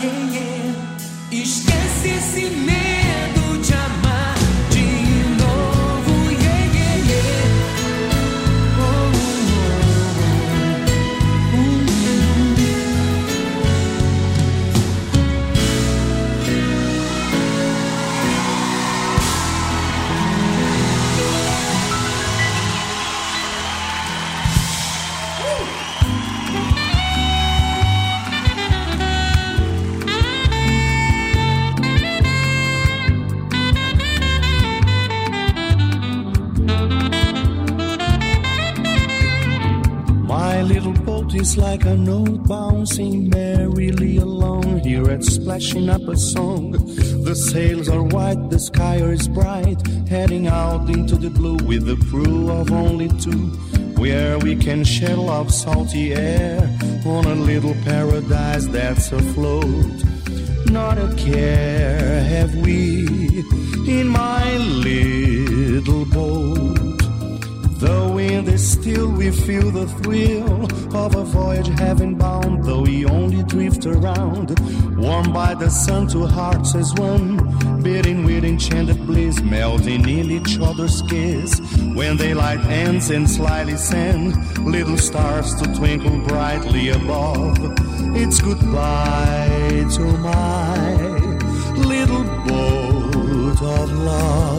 yeah, yeah. Esquece esse medo de amar de novo, yeah, yeah, yeah. Oh, It's like a note bouncing merrily along here at splashing up a song. The sails are white, the sky is bright, heading out into the blue with a crew of only two, where we can share love, salty air on a little paradise that's afloat. Not a care have we in my little boat. The wind is still, we feel the thrill of a voyage heaven bound, though we only drift around, warmed by the sun, two hearts as one, beating with enchanted bliss, melting in each other's kiss. When daylight ends and slyly send little stars to twinkle brightly above, it's goodbye to my little boat of love.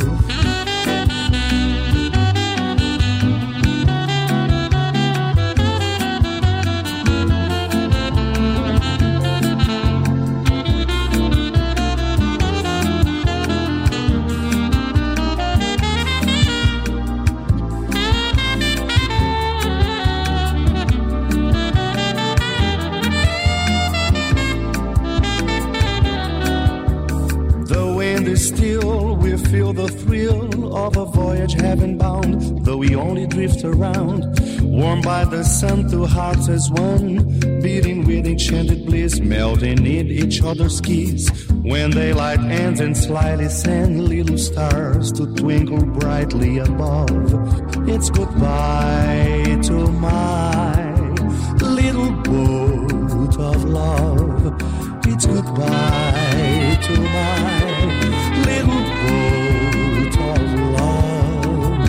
Still, we feel the thrill of a voyage heaven bound, though we only drift around, warmed by the sun, two hearts as one, beating with enchanted bliss, melting in each other's kiss. When daylight ends and slyly send little stars to twinkle brightly above, it's goodbye to my little boat of love. It's goodbye to my little boat of love.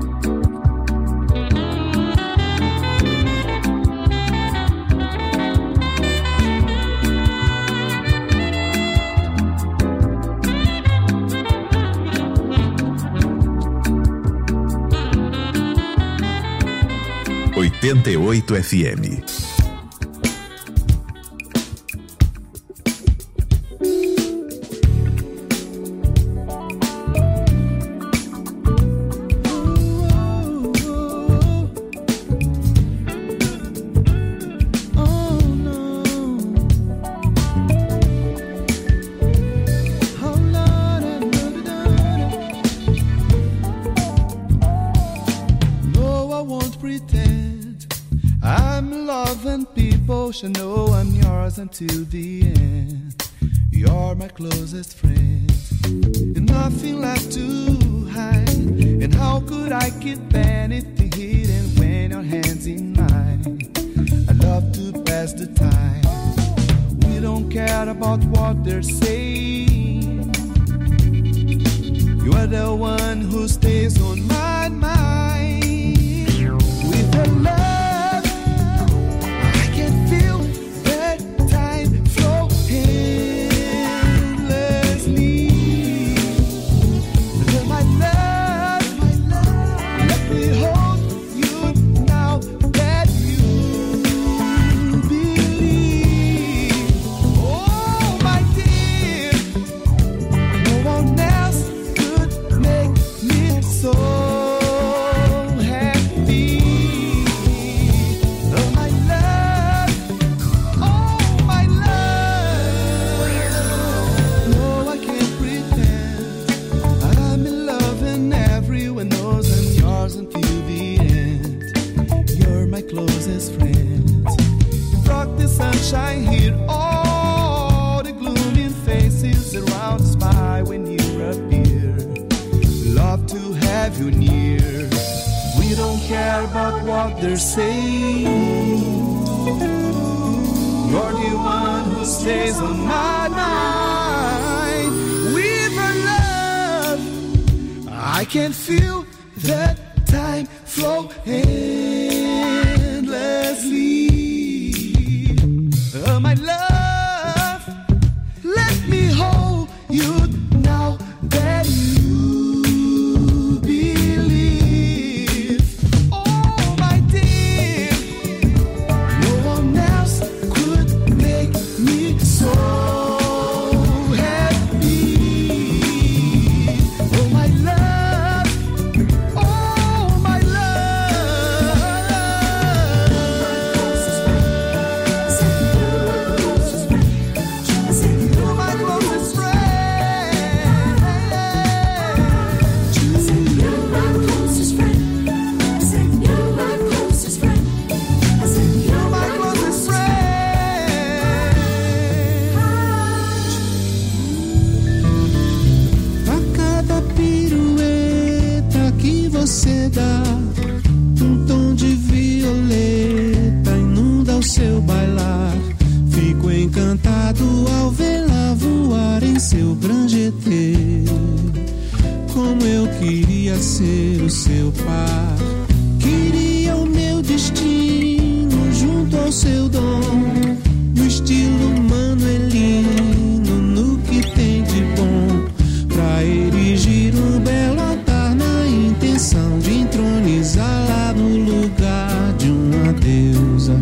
88 FM. No, I'm yours until the end. You're my closest friend, and nothing left to hide. And how could I keep anything hidden when your hand's in mine? I love to pass the time. We don't care about what they're saying. You are the one who stays on my mind. With the love sunshine here, all the gloomy faces around us by when you appear. Love to have you near. We don't care about what they're saying. You're the only one who stays on my mind. With her love, I can feel that time flow endlessly. Oh, my love, let me hold you now that you believe. Oh, my dear, no one else could make me so happy. Oh, my love, oh, my love. You're my closest friend. You're my closest friend. I said you're my closest friend. I said you're my closest friend. A cada pirueta que você dá, tom de violeta inunda o seu bailar. Fico encantado ao vê-la voar em seu Grande-T. Como eu queria ser o seu par, queria o meu destino junto ao seu dom, no estilo manuelino, no que tem de bom, pra erigir um belo altar na intenção de entronizá-la no lugar de uma deusa.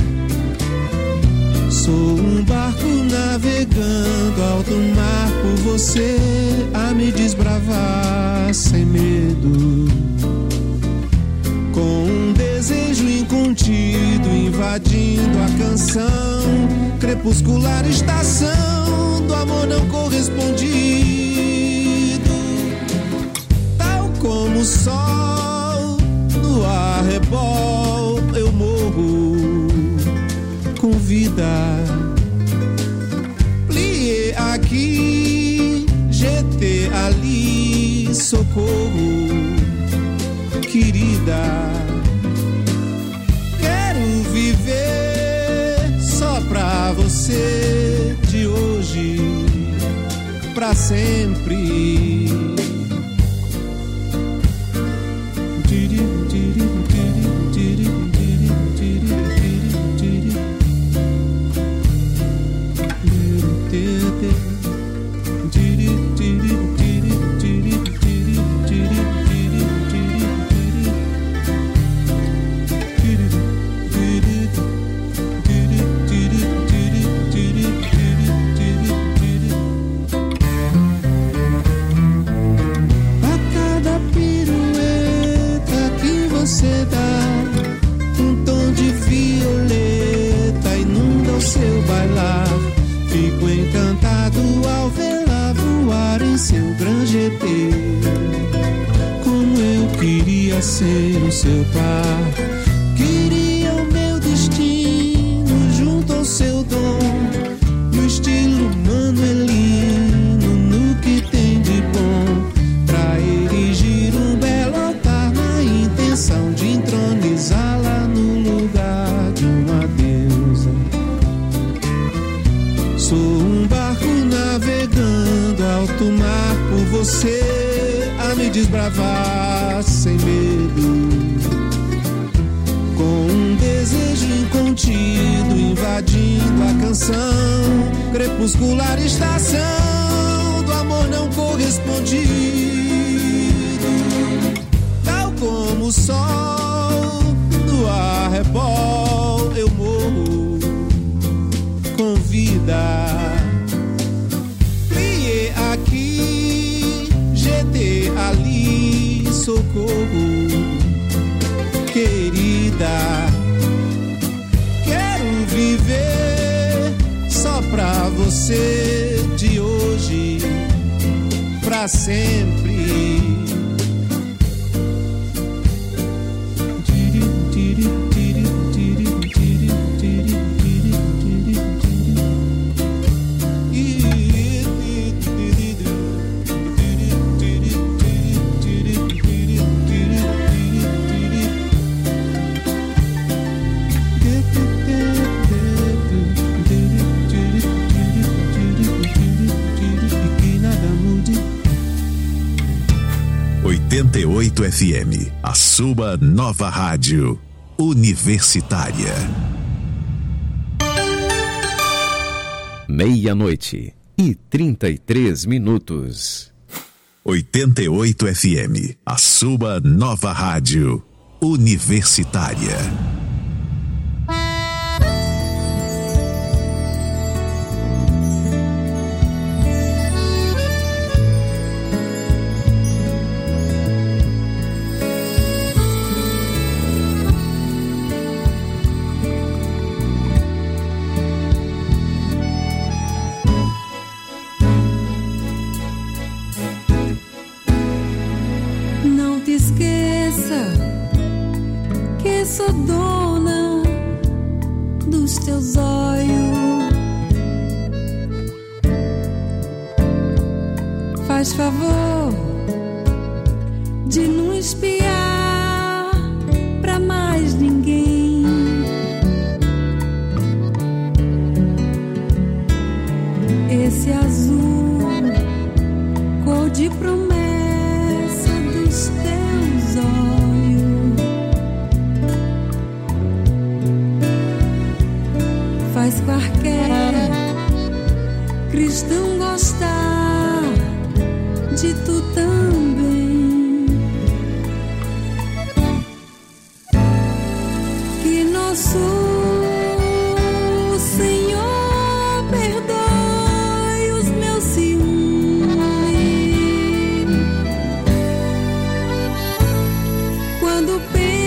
Sou um barco navegando alto mar por você, a me desbravar sem medo, com um desejo incontido invadindo a canção, crepuscular estação do amor não correspondido. Tal como o sol no arrebol, eu morro com vida. Plié aqui, GT ali, socorro, querida. Quero viver só pra você, de hoje pra sempre. Você dá um tom de violeta inunda o seu bailar. Fico encantado ao vê-la voar em seu Grande-T. Como eu queria ser o seu par, queria o meu destino junto ao seu dom, no estilo manuelino, no que tem de bom, pra erigir um belo altar na intenção de entronizá-la no lugar de uma deusa. Sou um barco navegando alto mar por você, a me desbravar sem medo, com um desejo incontido invadindo a canção, crepuscular estação do amor não correspondido. Tal como o sol no arrebol, eu morro com vida. Plié aqui, GT ali, socorro, querida. Quero viver só pra você, de hoje pra sempre. 88 FM, a sua nova rádio universitária. 00:33. 88 FM, a sua nova rádio universitária. Não te esqueça que sou dona dos teus olhos. Faz favor de não espiar pra mais ninguém. Esse azul, cor de promessa dos teus olhos, faz qualquer cristão gostar de tu também. Que nosso Senhor perdoe os meus ciúmes quando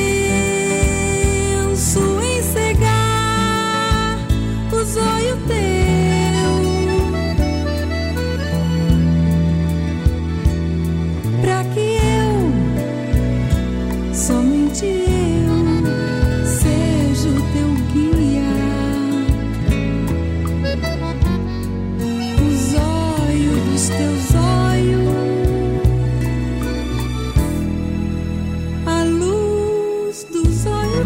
penso em cegar os olhos teus, pra que eu, somente eu, seja o teu guia. Os olhos dos teus olhos, a luz dos olhos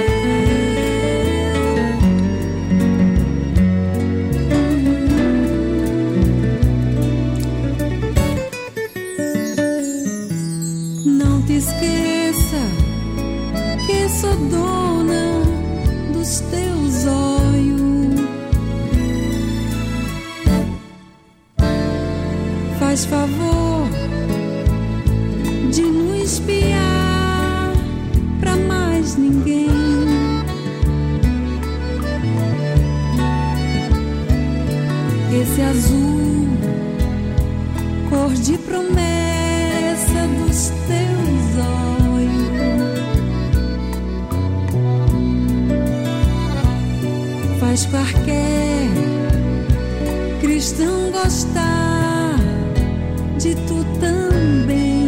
teus. Não te esqueça que sou dona dos teus olhos. Faz favor de não espiar pra mais ninguém. Esse azul, cor de promessa dos teus olhos, faz qualquer cristão gostar de tu também.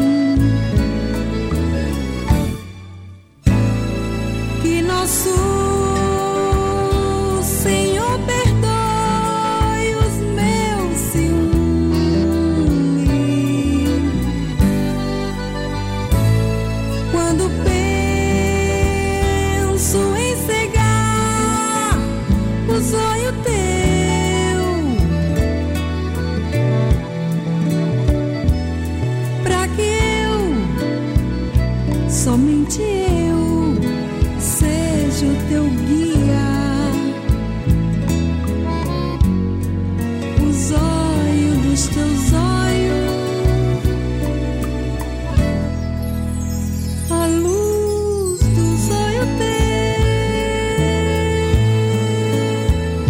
Que nosso Senhor perdoe os meus ciúmes quando penso em cegar os olhos teus, pra que eu, somente eu, seja o teu guia. Os olhos dos teus olhos, a luz dos olhos teus.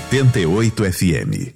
88 FM.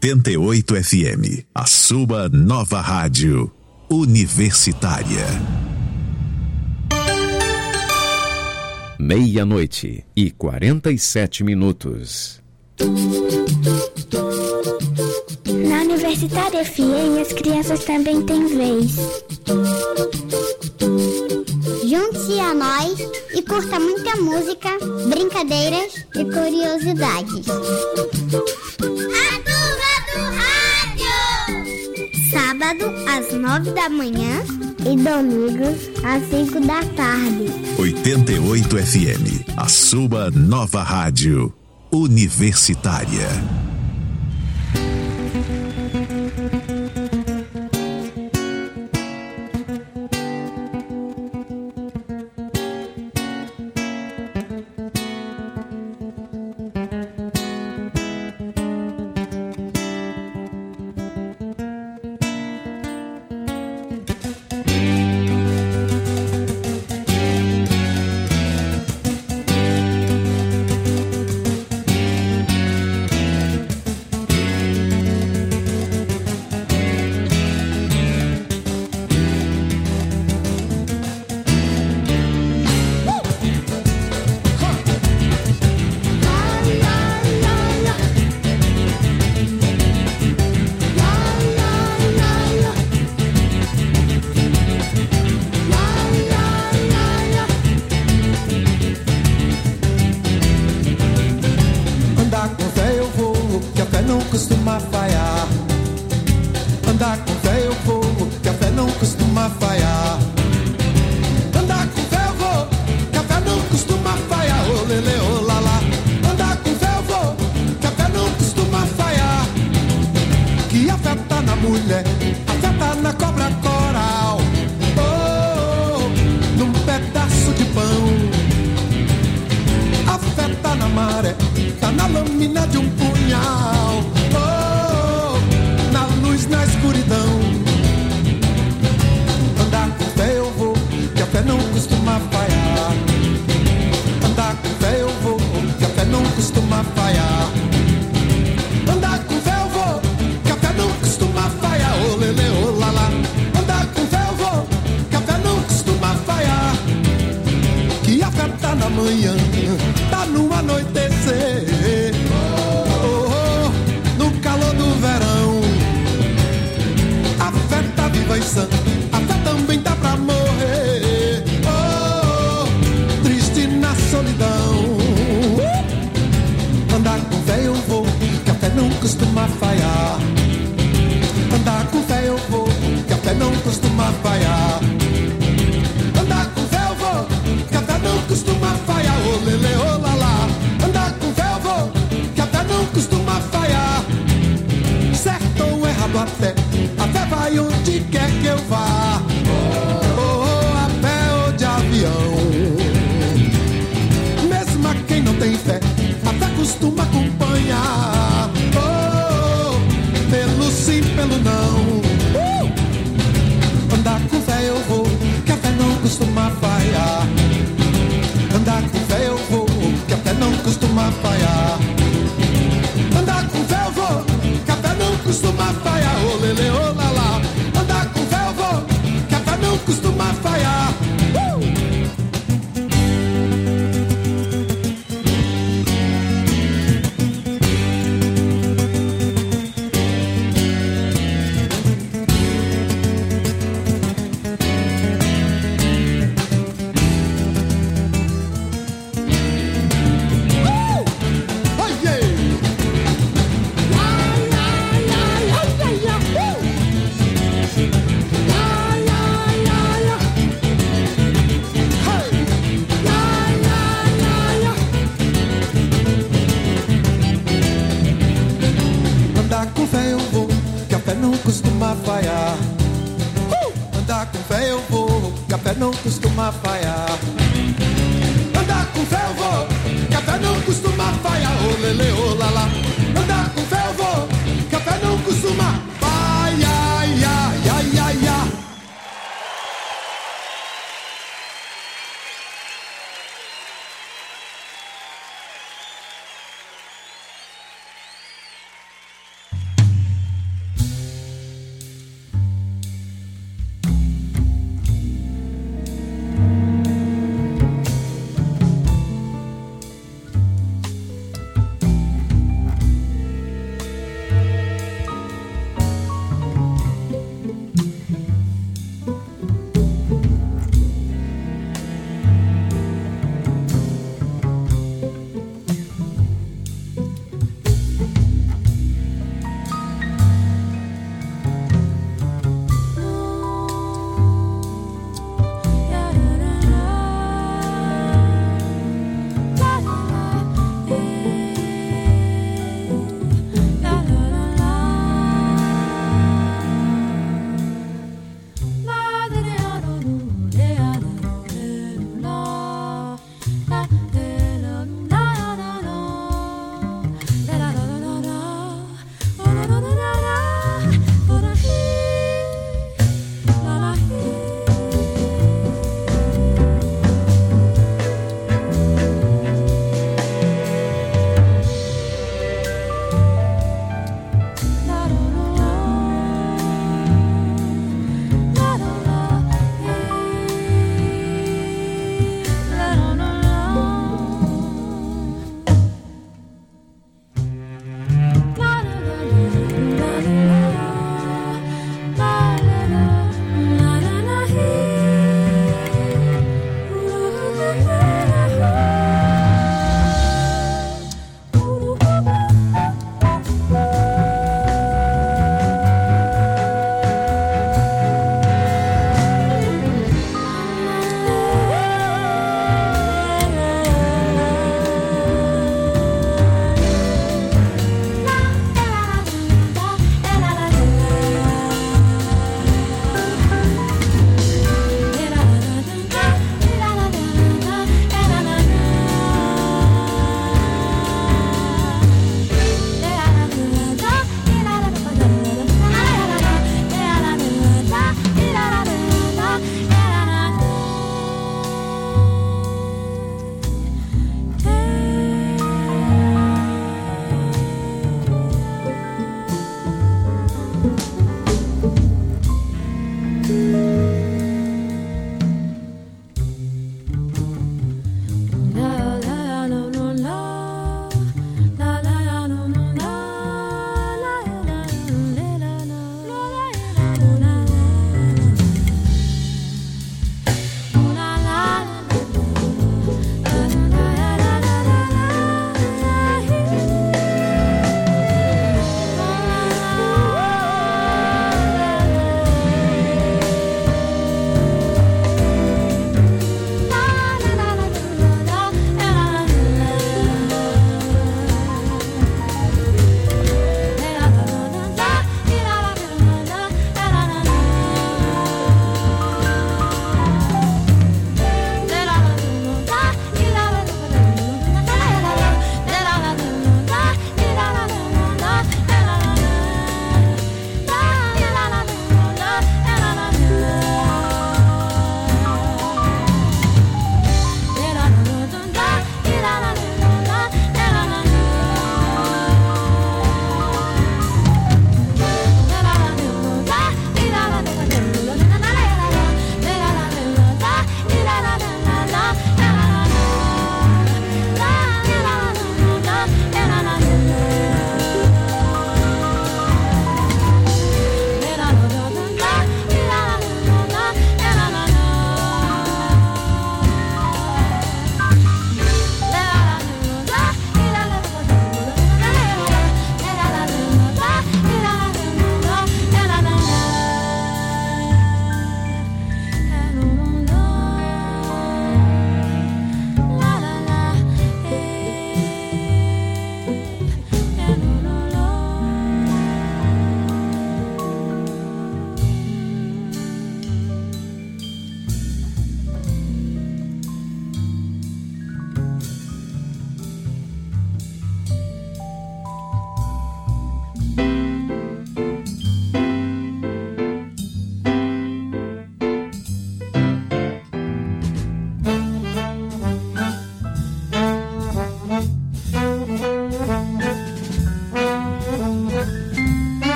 88 FM, a sua nova rádio universitária. 00:47. Na Universitária FM, as crianças também têm vez. Junte-se a nós e curta muita música, brincadeiras e curiosidades. A Turma do Rádio! Sábado, às 9 da manhã e domingo, às 5 da tarde. 88 FM, a sua nova rádio universitária.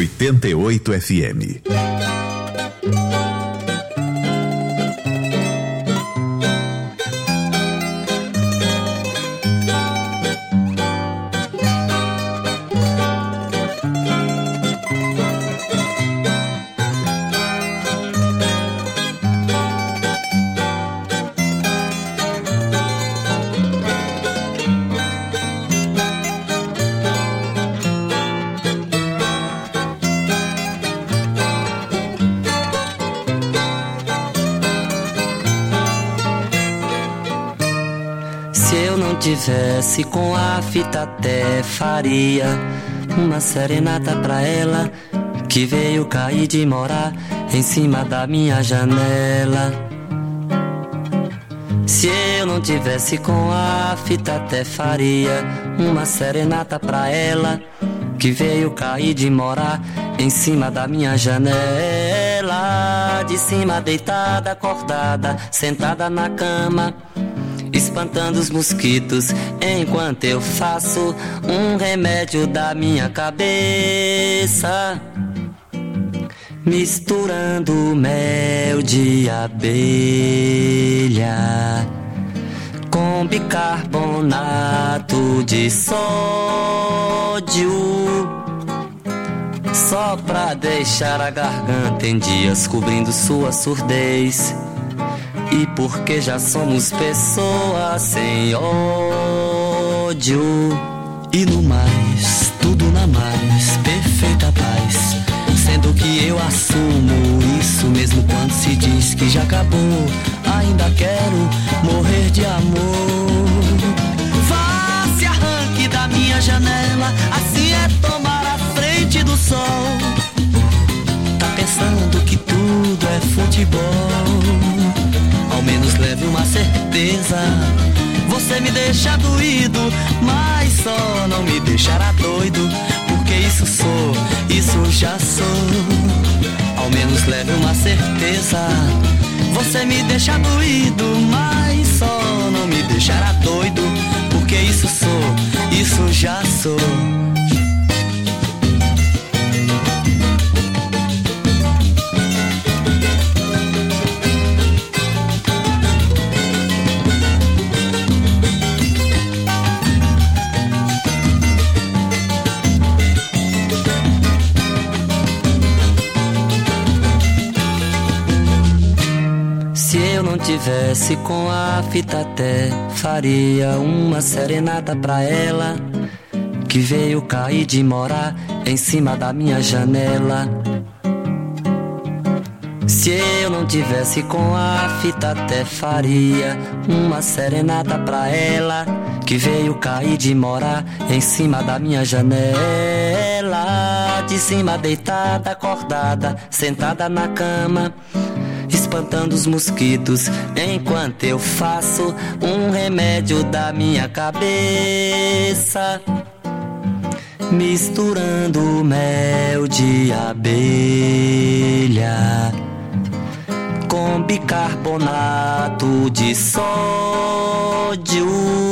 88 FM. Tivesse com a fita até faria uma serenata pra ela que veio cair de morar em cima da minha janela. Se eu não tivesse com a fita até faria uma serenata pra ela que veio cair de morar em cima da minha janela. De cima deitada, acordada, sentada na cama, espantando os mosquitos enquanto eu faço um remédio da minha cabeça, misturando mel de abelha com bicarbonato de sódio, só pra deixar a garganta em dias cobrindo sua surdez. E porque já somos pessoas sem ódio. E no mais, tudo na mais perfeita paz, sendo que eu assumo isso mesmo quando se diz que já acabou. Ainda quero morrer de amor. Vá, se arranque da minha janela, assim é tomar a frente do sol. Tá pensando que tudo é futebol? Ao menos leve uma certeza. Você me deixa doído, mas só não me deixará doido, porque isso sou, isso já sou. Ao menos leve uma certeza. Você me deixa doído, mas só não me deixará doido, porque isso sou, isso já sou. Tivesse com a fita até faria uma serenata pra ela que veio cair de morar em cima da minha janela. Se eu não tivesse com a fita até faria uma serenata pra ela que veio cair de morar em cima da minha janela. De cima deitada, acordada, sentada na cama, espantando os mosquitos enquanto eu faço um remédio da minha cabeça, misturando mel de abelha com bicarbonato de sódio,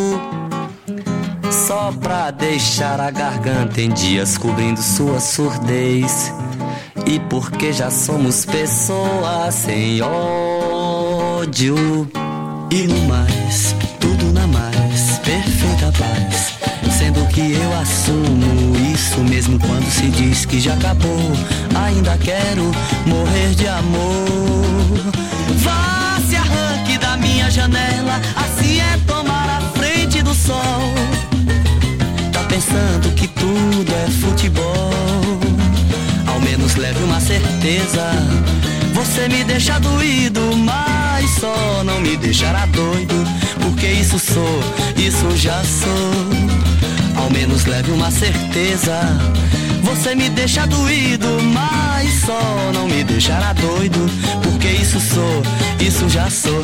só pra deixar a garganta em dias cobrindo sua surdez. E porque já somos pessoas sem ódio. E no mais, tudo na mais perfeita paz, sendo que eu assumo isso mesmo quando se diz que já acabou. Ainda quero morrer de amor. Vá, se arranque da minha janela, assim é tomar a frente do sol. Tá pensando que tudo é futebol? Ao menos leve uma certeza. Você me deixa doído, mas só não me deixará doido, porque isso sou, isso já sou. Ao menos leve uma certeza. Você me deixa doído, mas só não me deixará doido, porque isso sou, isso já sou.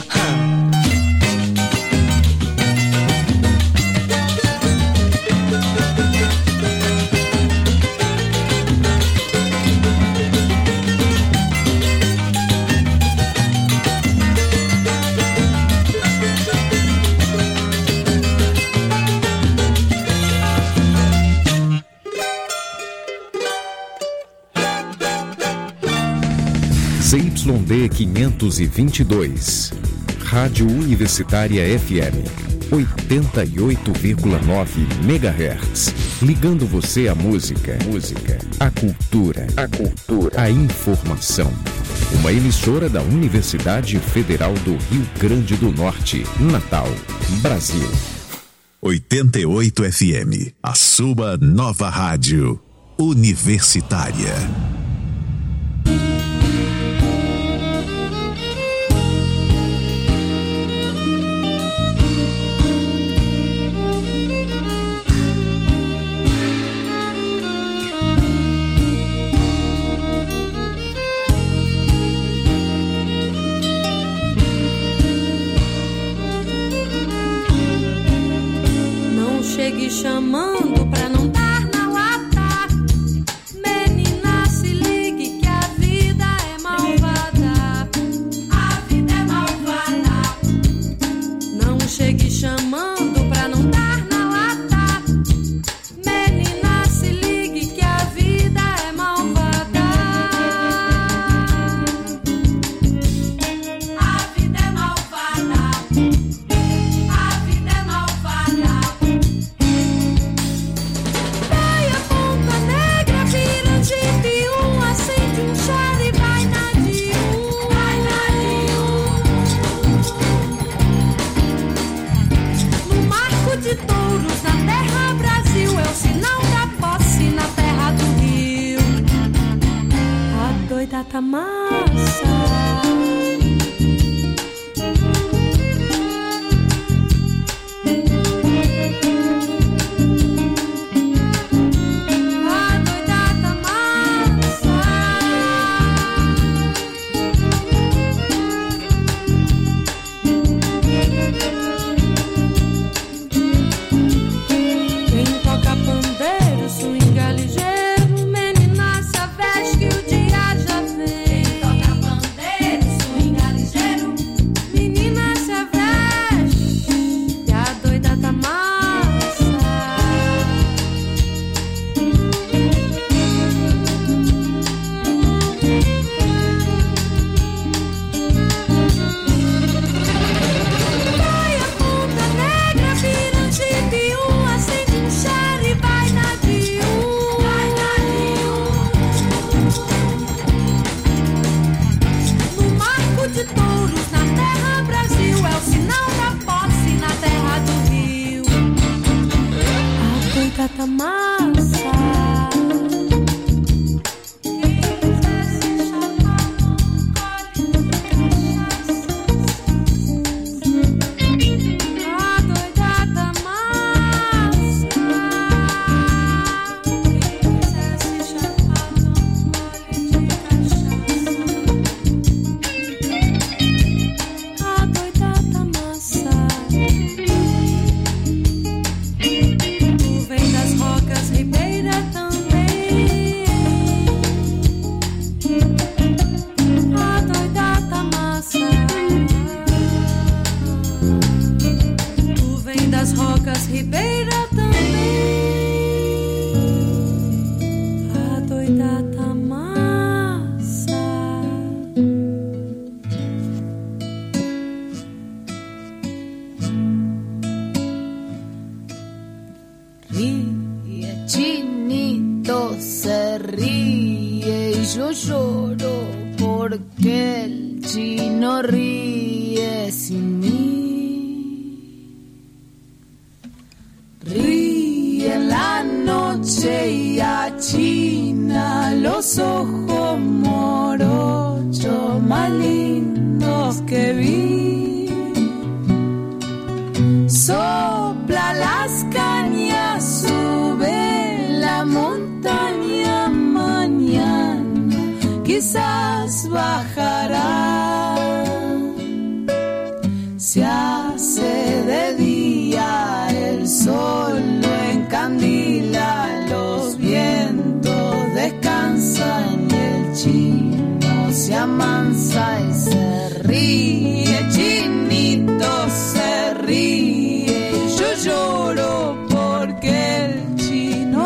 ZYD 522, Rádio Universitária FM, 88,9 MHz. Ligando você à música, à cultura, à informação. Uma emissora da Universidade Federal do Rio Grande do Norte, Natal, Brasil. 88 FM, a sua nova rádio universitária. Chegue chamando pra não dar na lata. Menina, se ligue que a vida é malvada. A vida é malvada. Não chegue chamando pra não dar na lata. Menina, se ligue que a vida é malvada. A vida é malvada. A vida é malvada. De touros na terra Brasil, é o sinal da posse na terra do Rio. A doida tá massa.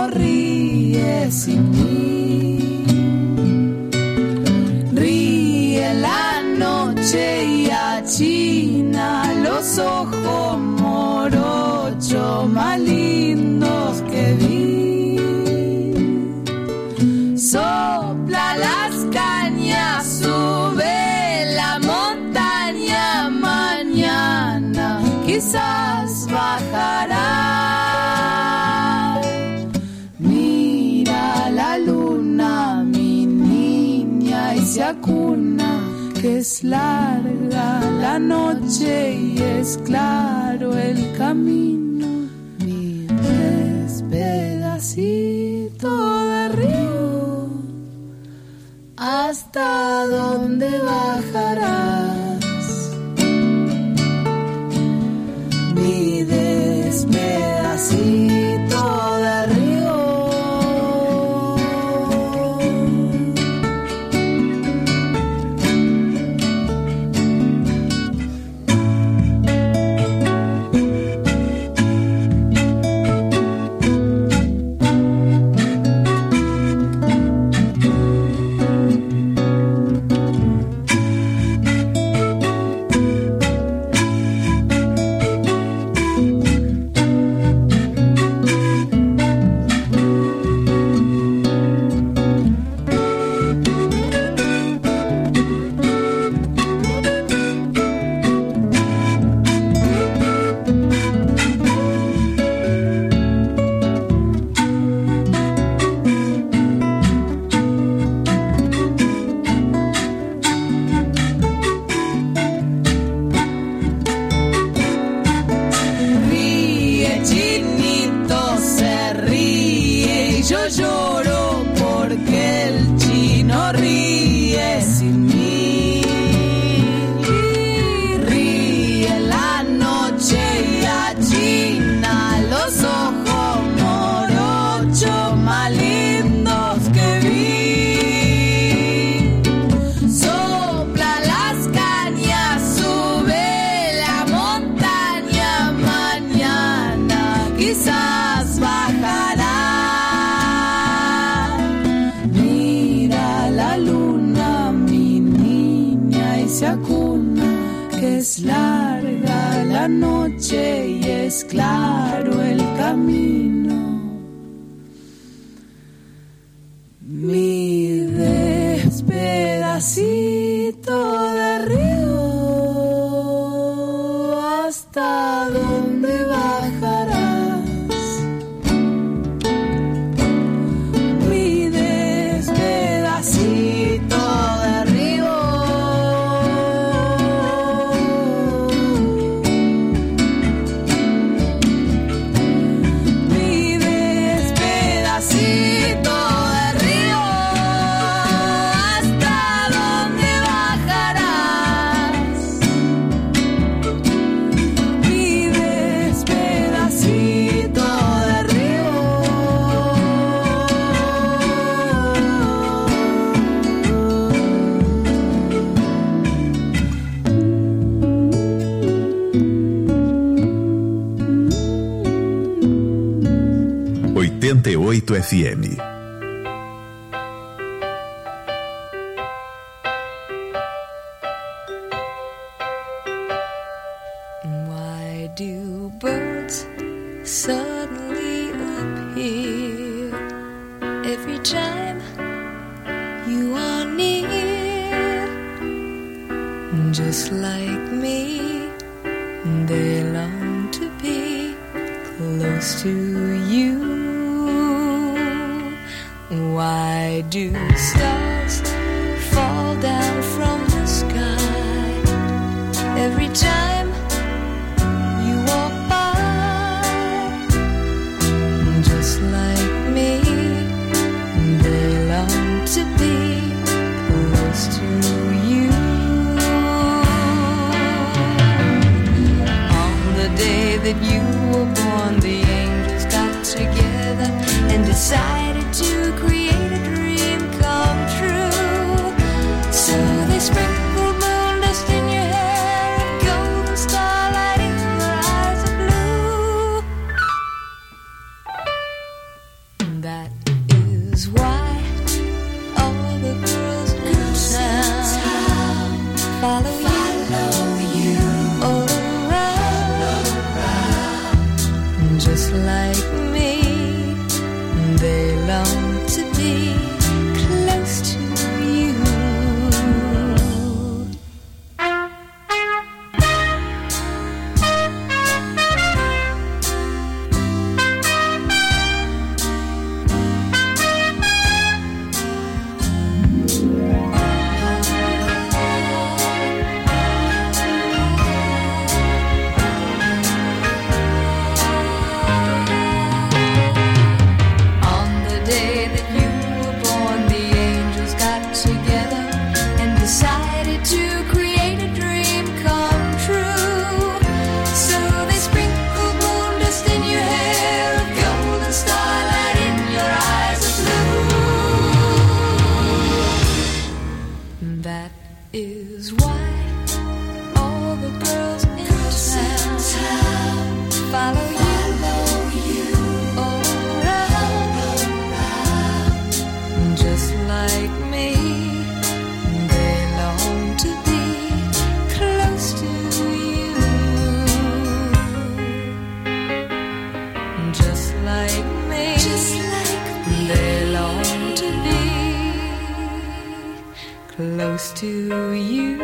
Ríe se acuna, que es larga la noche y es claro el camino. Mi pedacito de río, ¿hasta dónde bajarás? Mi despedacito de río. Claro el camino, mi despedacito de río, ¿hasta dónde bajarás? Mi despedacito de río. FM. Why do birds suddenly appear every time you are near? Just like me, they long to be close to you. Why do stars fall down from the sky every time you walk by? Just like me, they long to be close to you. On the day that you were born, the angels got together and decided to create a dream come true. So they sprinkled moon dust in your hair and golden starlight in your eyes of blue. That is why all the girls in town follow you all around. Just like me, they long to be close to you. 'Cause close to you.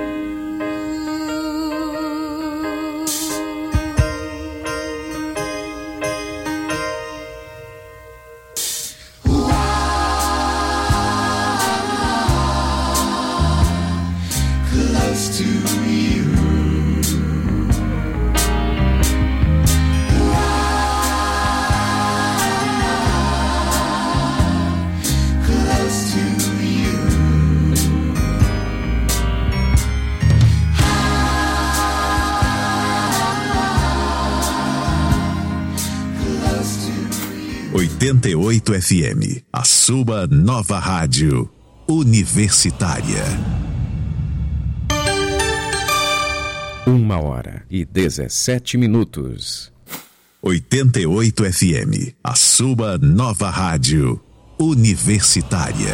Close to you. Oitenta e oito FM, a sua nova rádio universitária. 1h17. 88 FM, a sua nova rádio universitária.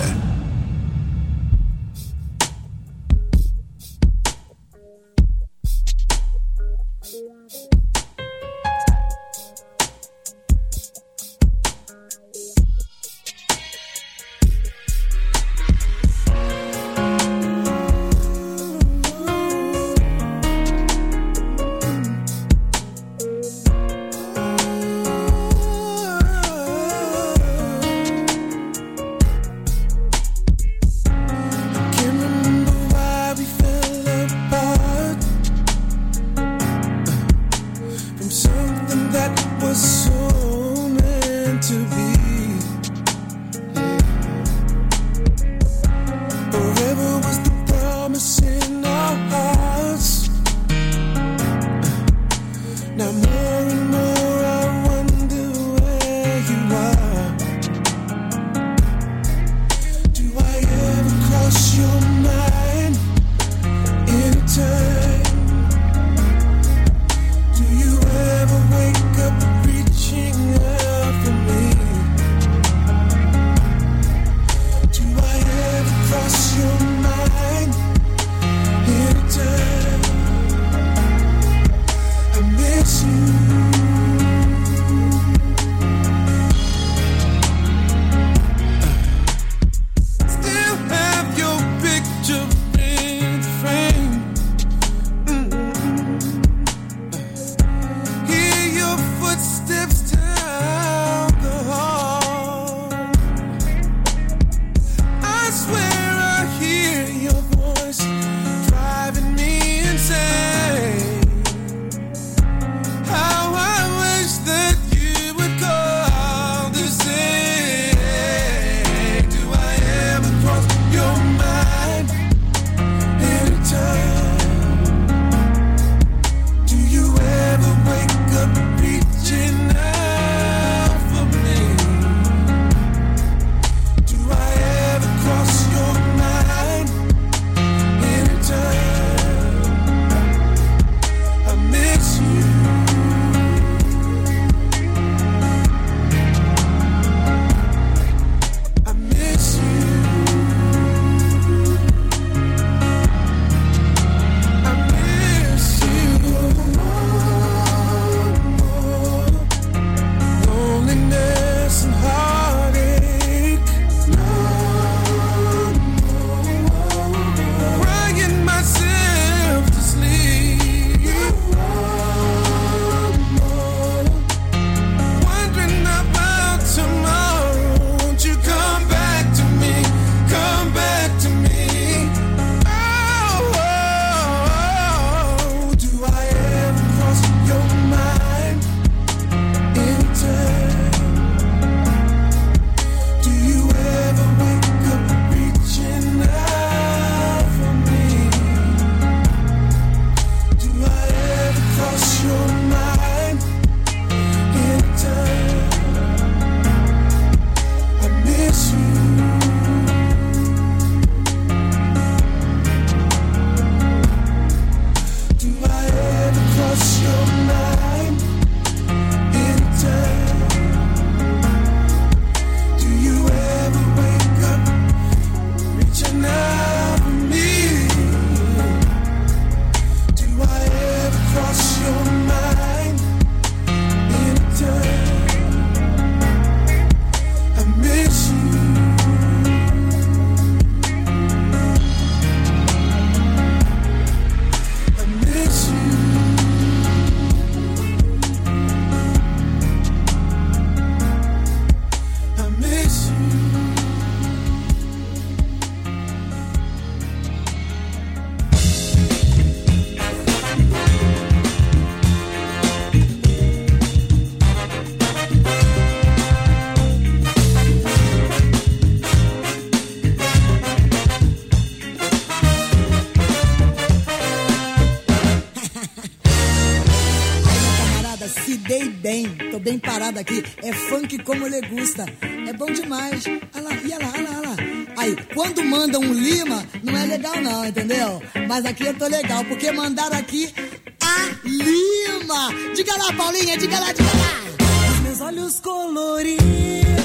moçada aqui é funk como ele gusta. É bom demais. Olha lá, e olha lá, olha lá, olha lá. Aí, quando mandam um Lima, não é legal não, entendeu? Mas aqui eu tô legal, porque mandaram aqui a Lima. Diga lá, Paulinha, diga lá, diga lá. Os meus olhos coloridos